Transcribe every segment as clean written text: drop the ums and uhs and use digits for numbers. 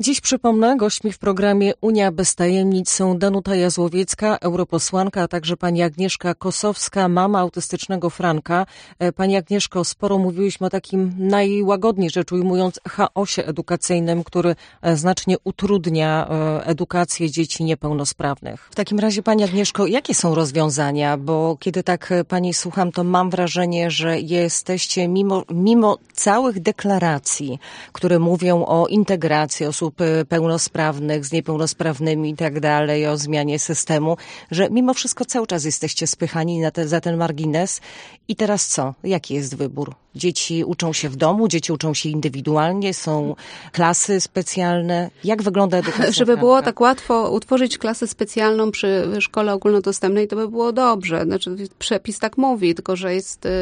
Dziś przypomnę, gośćmi w programie Unia bez tajemnic są Danuta Jazłowiecka, europosłanka, a także pani Agnieszka Kosowska, mama autystycznego Franka. Pani Agnieszko, sporo mówiłyśmy o takim najłagodniej rzecz ujmując chaosie edukacyjnym, który znacznie utrudnia edukację dzieci niepełnosprawnych. W takim razie, pani Agnieszko, jakie są rozwiązania? Bo kiedy tak pani słucham, to mam wrażenie, że jesteście mimo całych deklaracji, które mówią o integracji osób pełnosprawnych z niepełnosprawnymi i tak dalej, o zmianie systemu, że mimo wszystko cały czas jesteście spychani za ten margines. I teraz co? Jaki jest wybór? Dzieci uczą się w domu, dzieci uczą się indywidualnie, są klasy specjalne. Jak wygląda edukacja? Żeby było tak łatwo utworzyć klasę specjalną przy szkole ogólnodostępnej, to by było dobrze. Znaczy, przepis tak mówi, tylko że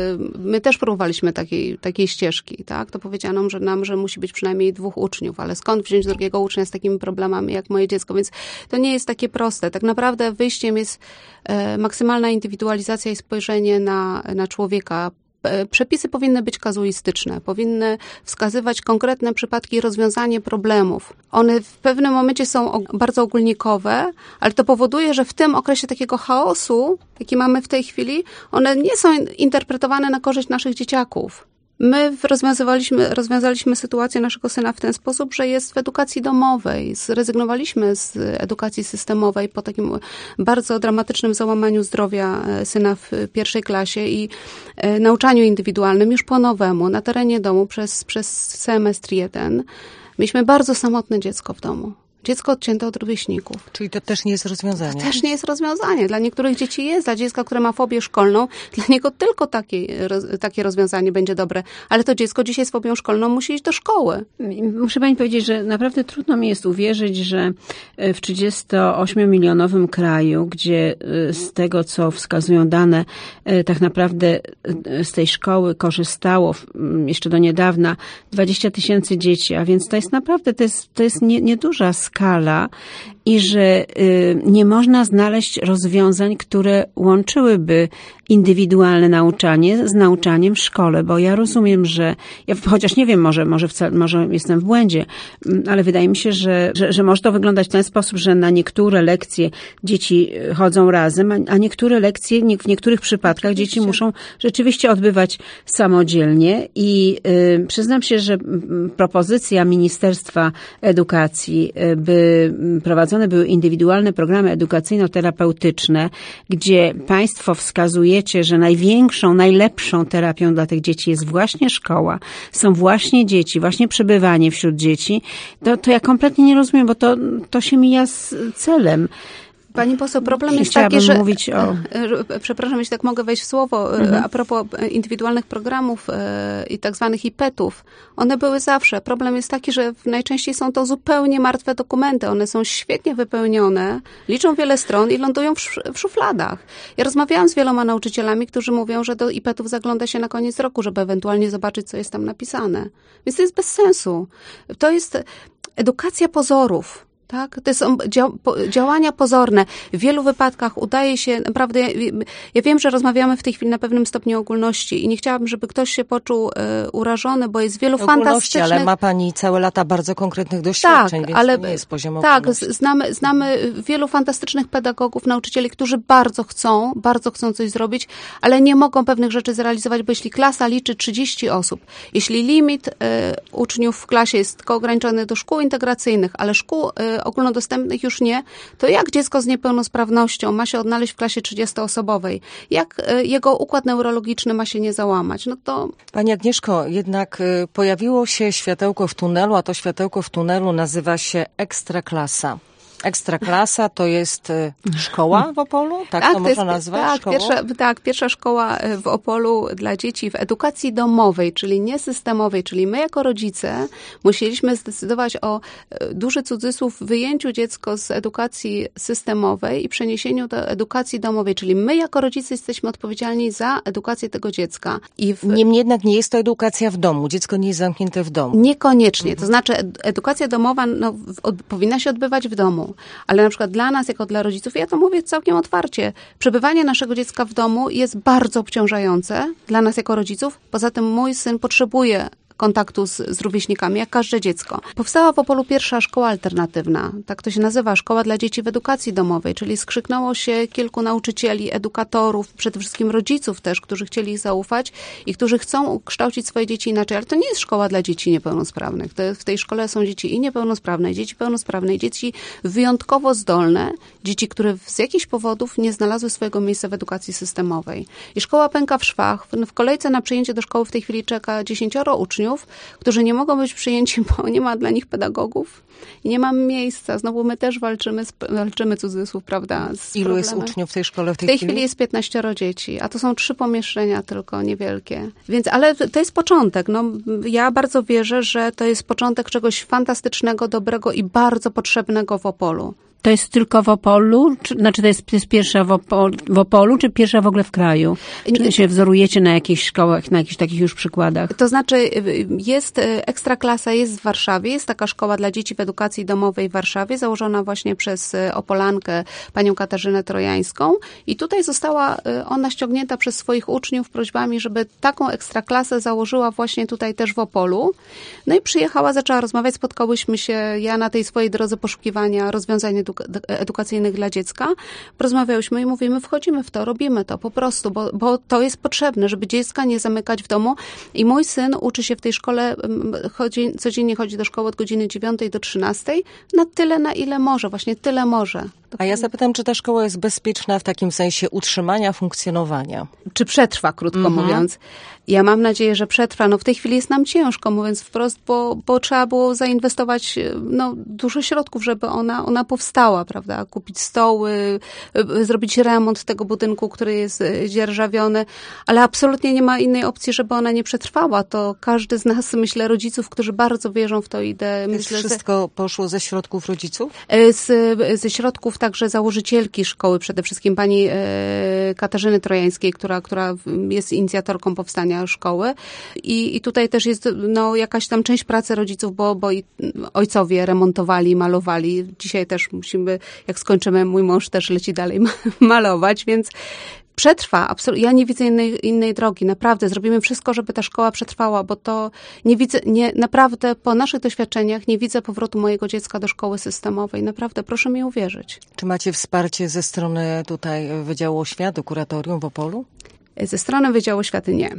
my też próbowaliśmy takiej ścieżki, tak? To powiedziano nam, że musi być przynajmniej 2 uczniów, ale skąd wziąć drugiego ucznia z takimi problemami jak moje dziecko? Więc to nie jest takie proste. Tak naprawdę wyjściem jest maksymalna indywidualizacja i spojrzenie na człowieka. Przepisy powinny być kazuistyczne, powinny wskazywać konkretne przypadki i rozwiązanie problemów. One w pewnym momencie są bardzo ogólnikowe, ale to powoduje, że w tym okresie takiego chaosu, jaki mamy w tej chwili, one nie są interpretowane na korzyść naszych dzieciaków. My rozwiązaliśmy sytuację naszego syna w ten sposób, że jest w edukacji domowej. Zrezygnowaliśmy z edukacji systemowej po takim bardzo dramatycznym załamaniu zdrowia syna w 1. klasie i nauczaniu indywidualnym już po nowemu, na terenie domu przez semestr 1. Mieliśmy bardzo samotne dziecko w domu. Dziecko odcięte od rówieśników. Czyli to też nie jest rozwiązanie? To też nie jest rozwiązanie. Dla niektórych dzieci jest. Dla dziecka, które ma fobię szkolną, dla niego tylko takie rozwiązanie będzie dobre. Ale to dziecko dzisiaj z fobią szkolną musi iść do szkoły. Muszę pani powiedzieć, że naprawdę trudno mi jest uwierzyć, że w 38-milionowym kraju, gdzie z tego, co wskazują dane, tak naprawdę z tej szkoły korzystało jeszcze do niedawna 20 000 dzieci, a więc to jest naprawdę, to jest nieduża skala i że nie można znaleźć rozwiązań, które łączyłyby indywidualne nauczanie z nauczaniem w szkole, bo ja rozumiem, że chociaż nie wiem, może jestem w błędzie, ale wydaje mi się, że może to wyglądać w ten sposób, że na niektóre lekcje dzieci chodzą razem, a niektóre lekcje w niektórych przypadkach dzieci muszą rzeczywiście odbywać samodzielnie i przyznam się, że propozycja Ministerstwa Edukacji, by prowadzone były indywidualne programy edukacyjno-terapeutyczne, gdzie państwo wskazujecie, że najlepszą terapią dla tych dzieci jest właśnie szkoła, są właśnie dzieci, właśnie przebywanie wśród dzieci, to ja kompletnie nie rozumiem, bo to się mija z celem. Pani poseł, problem jest taki, że... Przepraszam, jeśli tak mogę wejść w słowo. A propos indywidualnych programów i tak zwanych IPET-ów. One były zawsze. Problem jest taki, że najczęściej są to zupełnie martwe dokumenty. One są świetnie wypełnione, liczą wiele stron i lądują w szufladach. Ja rozmawiałam z wieloma nauczycielami, którzy mówią, że do IPET-ów zagląda się na koniec roku, żeby ewentualnie zobaczyć, co jest tam napisane. Więc to jest bez sensu. To jest edukacja pozorów. Tak? To są działania pozorne. W wielu wypadkach udaje się, naprawdę, ja wiem, że rozmawiamy w tej chwili na pewnym stopniu ogólności i nie chciałabym, żeby ktoś się poczuł urażony, bo jest wielu fantastycznych... ale ma pani całe lata bardzo konkretnych doświadczeń, więc to nie jest poziom ogólności. Znamy wielu fantastycznych pedagogów, nauczycieli, którzy bardzo chcą coś zrobić, ale nie mogą pewnych rzeczy zrealizować, bo jeśli klasa liczy 30 osób, jeśli limit uczniów w klasie jest tylko ograniczony do szkół integracyjnych, ale szkół ogólnodostępnych już nie, to jak dziecko z niepełnosprawnością ma się odnaleźć w klasie 30-osobowej? Jak jego układ neurologiczny ma się nie załamać? No to... Pani Agnieszko, jednak pojawiło się światełko w tunelu, a to światełko w tunelu nazywa się Ekstraklasa. Ekstraklasa to jest szkoła w Opolu? Tak to można nazwać? Pierwsza szkoła w Opolu dla dzieci w edukacji domowej, czyli nie systemowej, czyli my jako rodzice musieliśmy zdecydować o, duży cudzysłów, wyjęciu dziecka z edukacji systemowej i przeniesieniu do edukacji domowej, czyli my jako rodzice jesteśmy odpowiedzialni za edukację tego dziecka. Niemniej jednak nie jest to edukacja w domu. Dziecko nie jest zamknięte w domu. Niekoniecznie. To znaczy edukacja domowa powinna się odbywać w domu. Ale na przykład dla nas, jako dla rodziców, ja to mówię całkiem otwarcie, przebywanie naszego dziecka w domu jest bardzo obciążające dla nas jako rodziców. Poza tym mój syn potrzebuje kontaktu z rówieśnikami, jak każde dziecko. Powstała w Opolu pierwsza szkoła alternatywna, tak to się nazywa, szkoła dla dzieci w edukacji domowej, czyli skrzyknęło się kilku nauczycieli, edukatorów, przede wszystkim rodziców też, którzy chcieli ich zaufać i którzy chcą kształcić swoje dzieci inaczej, ale to nie jest szkoła dla dzieci niepełnosprawnych. W tej szkole są dzieci i niepełnosprawne, i dzieci pełnosprawne, i dzieci wyjątkowo zdolne, dzieci, które z jakichś powodów nie znalazły swojego miejsca w edukacji systemowej. I szkoła pęka w szwach. W kolejce na przyjęcie do szkoły w tej chwili czeka 10 uczniów, którzy nie mogą być przyjęci, bo nie ma dla nich pedagogów i nie mamy miejsca. Znowu my też walczymy cudzysłów, prawda? Ilu jest uczniów w tej szkole w tej chwili? W tej chwili jest 15 dzieci, a to są 3 pomieszczenia tylko niewielkie. Więc, ale to jest początek. No, ja bardzo wierzę, że to jest początek czegoś fantastycznego, dobrego i bardzo potrzebnego w Opolu. To jest tylko w Opolu? To jest pierwsza w Opolu, czy pierwsza w ogóle w kraju? Czy się wzorujecie na jakichś szkołach, na jakichś takich już przykładach? To znaczy jest ekstraklasa, jest w Warszawie, jest taka szkoła dla dzieci w edukacji domowej w Warszawie, założona właśnie przez Opolankę, panią Katarzynę Trojańską i tutaj została ona ściągnięta przez swoich uczniów prośbami, żeby taką ekstraklasę założyła właśnie tutaj też w Opolu. No i przyjechała, zaczęła rozmawiać, spotkałyśmy się, ja na tej swojej drodze poszukiwania rozwiązań edukacyjnych dla dziecka. Porozmawiałyśmy i mówimy, wchodzimy w to, robimy to po prostu, bo to jest potrzebne, żeby dziecka nie zamykać w domu. I mój syn uczy się w tej szkole, codziennie chodzi do szkoły od godziny 9 do 13, na tyle, na ile może, właśnie tyle może. A ja zapytam, czy ta szkoła jest bezpieczna w takim sensie utrzymania, funkcjonowania? Czy przetrwa, krótko mówiąc. Ja mam nadzieję, że przetrwa. No w tej chwili jest nam ciężko, mówiąc wprost, bo trzeba było zainwestować dużo środków, żeby ona powstała, prawda? Kupić stoły, zrobić remont tego budynku, który jest dzierżawiony, ale absolutnie nie ma innej opcji, żeby ona nie przetrwała. To każdy z nas, myślę, rodziców, którzy bardzo wierzą w tę ideę. Myślę, wszystko poszło ze środków rodziców? Ze środków także założycielki szkoły, przede wszystkim pani Katarzyny Trojańskiej, która jest inicjatorką powstania szkoły. I tutaj też jest jakaś tam część pracy rodziców, bo i ojcowie remontowali, malowali. Dzisiaj też musimy, jak skończymy, mój mąż też leci dalej malować, więc przetrwa. Absolutnie. Ja nie widzę innej drogi. Naprawdę zrobimy wszystko, żeby ta szkoła przetrwała, bo to naprawdę po naszych doświadczeniach nie widzę powrotu mojego dziecka do szkoły systemowej. Naprawdę, proszę mi uwierzyć. Czy macie wsparcie ze strony tutaj Wydziału Oświaty, kuratorium w Opolu? Ze strony Wydziału Oświaty nie.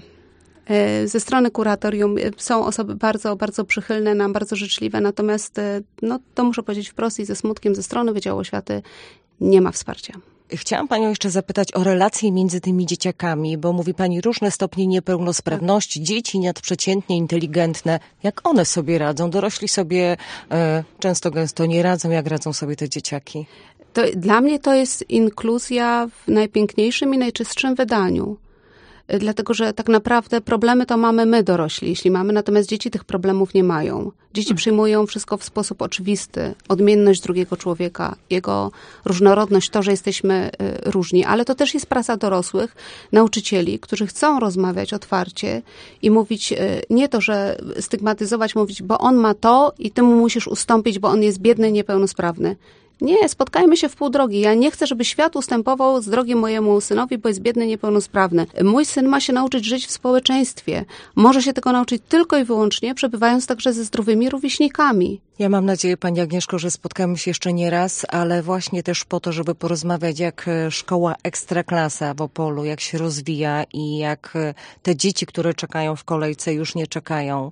Ze strony kuratorium są osoby bardzo, bardzo przychylne nam, bardzo życzliwe, natomiast to muszę powiedzieć wprost i ze smutkiem, ze strony Wydziału Oświaty nie ma wsparcia. Chciałam panią jeszcze zapytać o relacje między tymi dzieciakami, bo mówi pani różne stopnie niepełnosprawności, dzieci nadprzeciętnie inteligentne. Jak one sobie radzą? Dorośli sobie często gęsto nie radzą. Jak radzą sobie te dzieciaki? Dla mnie to jest inkluzja w najpiękniejszym i najczystszym wydaniu. Dlatego, że tak naprawdę problemy to mamy my, dorośli, jeśli mamy, natomiast dzieci tych problemów nie mają. Dzieci przyjmują wszystko w sposób oczywisty. Odmienność drugiego człowieka, jego różnorodność, to, że jesteśmy różni. Ale to też jest praca dorosłych, nauczycieli, którzy chcą rozmawiać otwarcie i mówić, nie to, że stygmatyzować, mówić, bo on ma to i ty mu musisz ustąpić, bo on jest biedny, niepełnosprawny. Nie, spotkajmy się w pół drogi. Ja nie chcę, żeby świat ustępował z drogi mojemu synowi, bo jest biedny, niepełnosprawny. Mój syn ma się nauczyć żyć w społeczeństwie. Może się tego nauczyć tylko i wyłącznie, przebywając także ze zdrowymi rówieśnikami. Ja mam nadzieję, pani Agnieszko, że spotkamy się jeszcze nie raz, ale właśnie też po to, żeby porozmawiać, jak szkoła ekstraklasa w Opolu, jak się rozwija i jak te dzieci, które czekają w kolejce, już nie czekają.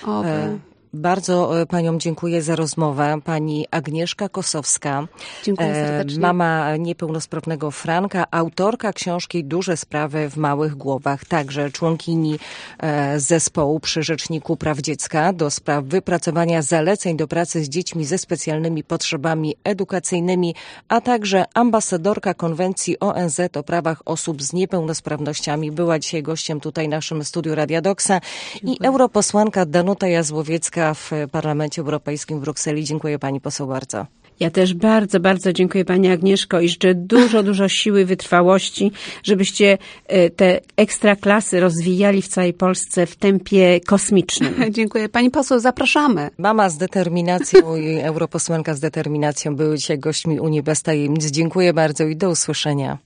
Bardzo paniom dziękuję za rozmowę. Pani Agnieszka Kosowska, dziękuję serdecznie. Mama niepełnosprawnego Franka, autorka książki Duże sprawy w małych głowach, także członkini zespołu przy Rzeczniku Praw Dziecka do spraw wypracowania zaleceń do pracy z dziećmi ze specjalnymi potrzebami edukacyjnymi, a także ambasadorka Konwencji ONZ o prawach osób z niepełnosprawnościami. Była dzisiaj gościem tutaj w naszym studiu Radia Doksa i europosłanka Danuta Jazłowiecka w Parlamencie Europejskim w Brukseli. Dziękuję pani poseł bardzo. Ja też bardzo, bardzo dziękuję pani Agnieszko i życzę dużo siły, wytrwałości, żebyście te ekstraklasy rozwijali w całej Polsce w tempie kosmicznym. Dziękuję. Pani poseł, zapraszamy. Mama z determinacją i europosłanka z determinacją były dzisiaj gośćmi Unii bez tajemnic. Dziękuję bardzo i do usłyszenia.